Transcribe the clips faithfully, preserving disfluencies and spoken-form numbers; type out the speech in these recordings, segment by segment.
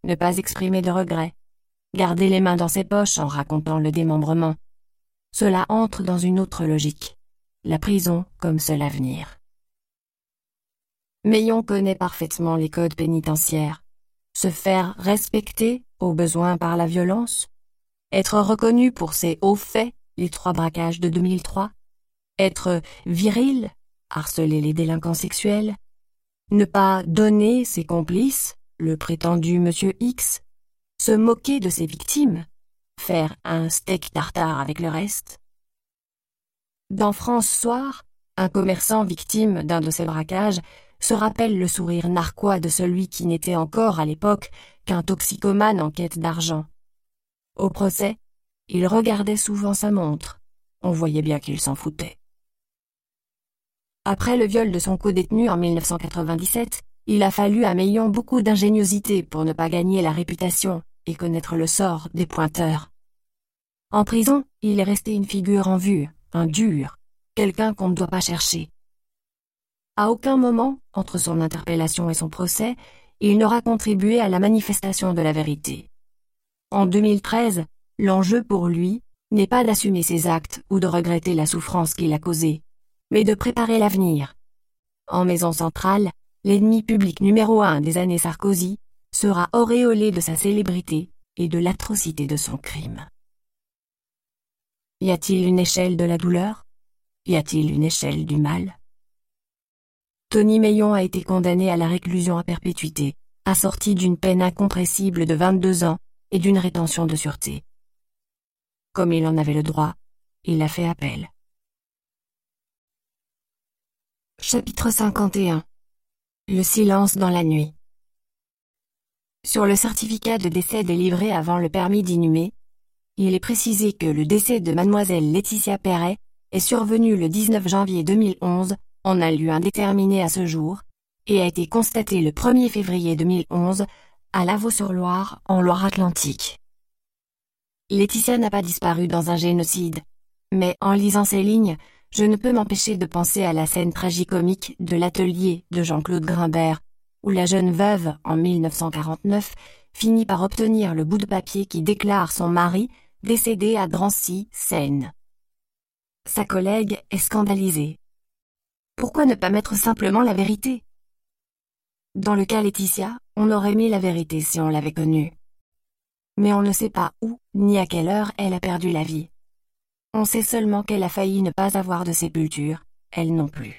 ne pas exprimer de regret, garder les mains dans ses poches en racontant le démembrement. Cela entre dans une autre logique, la prison comme seul avenir. Meillon connaît parfaitement les codes pénitentiaires. Se faire respecter, au besoin par la violence. Être reconnu pour ses hauts faits, les trois braquages de deux mille trois. Être viril, harceler les délinquants sexuels. Ne pas donner ses complices, le prétendu Monsieur X. Se moquer de ses victimes. Faire un steak tartare avec le reste. Dans France Soir, un commerçant victime d'un de ces braquages se rappelle le sourire narquois de celui qui n'était encore à l'époque qu'un toxicomane en quête d'argent. Au procès, il regardait souvent sa montre. On voyait bien qu'il s'en foutait. Après le viol de son codétenu en mille neuf cent quatre-vingt-dix-sept, il a fallu à Meillon beaucoup d'ingéniosité pour ne pas gagner la réputation et connaître le sort des pointeurs. En prison, il est resté une figure en vue, un dur, quelqu'un qu'on ne doit pas chercher. À aucun moment, entre son interpellation et son procès, il n'aura contribué à la manifestation de la vérité. En deux mille treize, l'enjeu pour lui n'est pas d'assumer ses actes ou de regretter la souffrance qu'il a causée, mais de préparer l'avenir. En maison centrale, l'ennemi public numéro un des années Sarkozy sera auréolé de sa célébrité et de l'atrocité de son crime. Y a-t-il une échelle de la douleur? Y a-t-il une échelle du mal? Tony Meillon a été condamné à la réclusion à perpétuité, assorti d'une peine incompressible de vingt-deux ans et d'une rétention de sûreté. Comme il en avait le droit, il a fait appel. Chapitre cinquante et un. Le silence dans la nuit. Sur le certificat de décès délivré avant le permis d'inhumer, il est précisé que le décès de mademoiselle Laetitia Perret est survenu le dix-neuf janvier deux mille onze en un lieu indéterminé à ce jour et a été constaté le premier février deux mille onze à Lavaux-sur-Loire, en Loire-Atlantique. Laetitia n'a pas disparu dans un génocide, mais en lisant ces lignes, je ne peux m'empêcher de penser à la scène tragicomique de l'atelier de Jean-Claude Grimbert, où la jeune veuve, en mille neuf cent quarante-neuf, finit par obtenir le bout de papier qui déclare son mari décédé à Drancy, Seine. Sa collègue est scandalisée. Pourquoi ne pas mettre simplement la vérité? Dans le cas Laetitia, on aurait mis la vérité si on l'avait connue. Mais on ne sait pas où ni à quelle heure elle a perdu la vie. On sait seulement qu'elle a failli ne pas avoir de sépulture, elle non plus.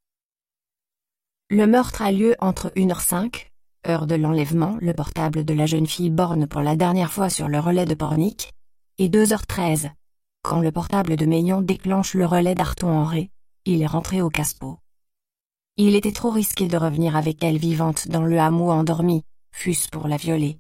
Le meurtre a lieu entre une heure cinq, heure de l'enlèvement, le portable de la jeune fille borne pour la dernière fois sur le relais de Pornic, et deux heures treize, quand le portable de Meillon déclenche le relais d'Arton-en-Ré, il est rentré au Caspo. Il était trop risqué de revenir avec elle vivante dans le hameau endormi, fût-ce pour la violer.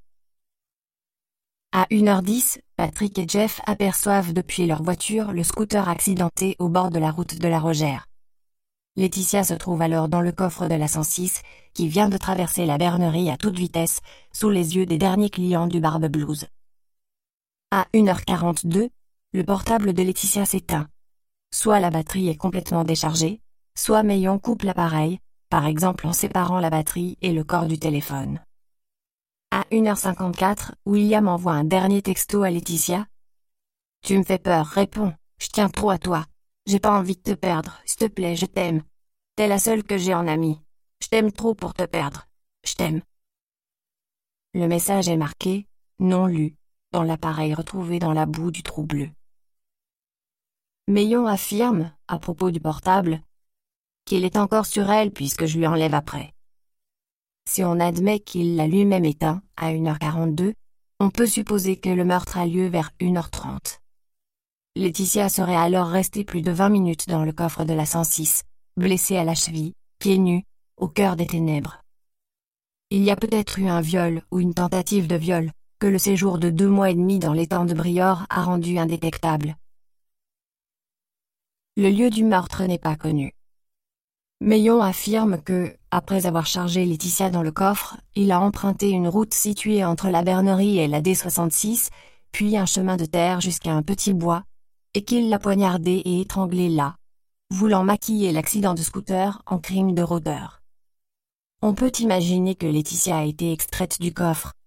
À une heure dix, Patrick et Jeff aperçoivent depuis leur voiture le scooter accidenté au bord de la route de la Rogère. Laetitia se trouve alors dans le coffre de la cent six, qui vient de traverser la bernerie à toute vitesse, sous les yeux des derniers clients du Barbe Blues. À une heure quarante-deux, le portable de Laetitia s'éteint. Soit la batterie est complètement déchargée, soit Meillon coupe l'appareil, par exemple en séparant la batterie et le corps du téléphone. À une heure cinquante-quatre, William envoie un dernier texto à Laetitia. « Tu me fais peur, réponds, je tiens trop à toi. J'ai pas envie de te perdre, s'il te plaît, je t'aime. T'es la seule que j'ai en amie. Je t'aime trop pour te perdre. Je t'aime. » Le message est marqué « non lu » dans l'appareil retrouvé dans la boue du trou bleu. Meillon affirme, à propos du portable, qu'il est encore sur elle puisque je lui enlève après. Si on admet qu'il l'a lui-même éteint à une heure quarante-deux, on peut supposer que le meurtre a lieu vers une heure trente. Laetitia serait alors restée plus de vingt minutes dans le coffre de la cent six, blessée à la cheville, pieds nus, au cœur des ténèbres. Il y a peut-être eu un viol ou une tentative de viol, que le séjour de deux mois et demi dans l'étang de Briord a rendu indétectable. Le lieu du meurtre n'est pas connu. Meillon affirme que, après avoir chargé Laetitia dans le coffre, il a emprunté une route située entre la bernerie et la D soixante-six, puis un chemin de terre jusqu'à un petit bois, et qu'il l'a poignardée et étranglée là, voulant maquiller l'accident de scooter en crime de rôdeur. On peut imaginer que Laetitia a été extraite du coffre,